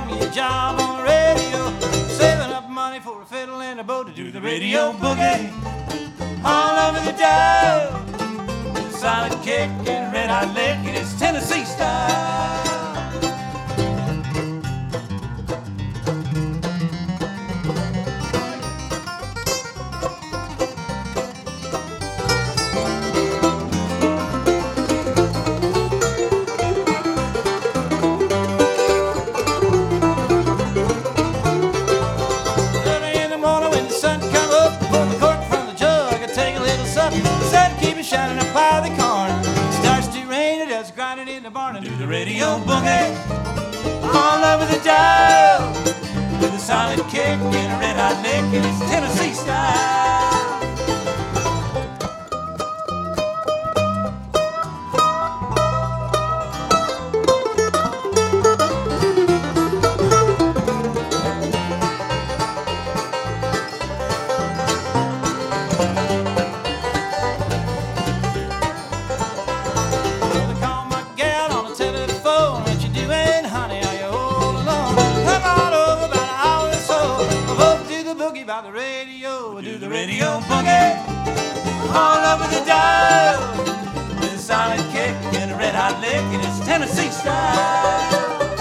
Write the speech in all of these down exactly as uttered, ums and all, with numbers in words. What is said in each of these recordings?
got me a job on the radio, saving up money for a fiddle and a bow to do the radio boogie. All over the dial, with a solid kick and a red hot lick, and it's Tennessee style. Shining up by the corn, starts to rain, it does grinding in the barn, and do the radio boogie all over the dial, with a solid kick and a red hot lick, and it's Tennessee style. By the radio, do the radio boogie all over the dial, with a solid kick and a red hot lick, and it's Tennessee style.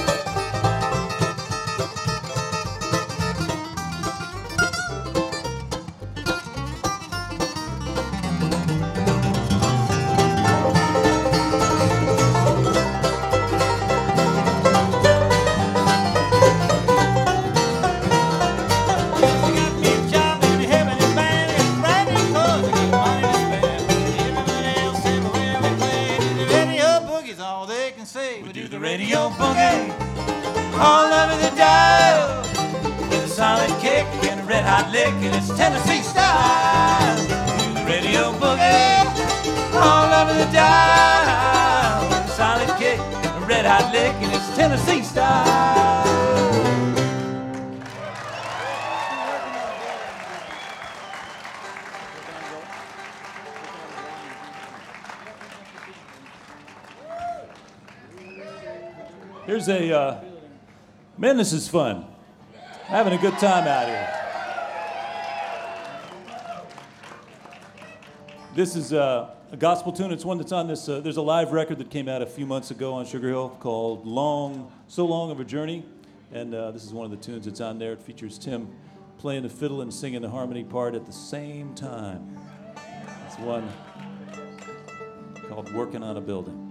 Radio boogie all over the dial, with a solid kick and a red hot lick, and it's Tennessee style. Do the radio boogie all over the dial, with a solid kick and a red hot lick, and it's Tennessee style. Here's a, uh, man, this is fun. Having a good time out here. This is uh, a gospel tune. It's one that's on this, uh, there's a live record that came out a few months ago on Sugar Hill called Long, So Long of a Journey. And uh, this is one of the tunes that's on there. It features Tim playing the fiddle and singing the harmony part at the same time. It's one called Working on a Building.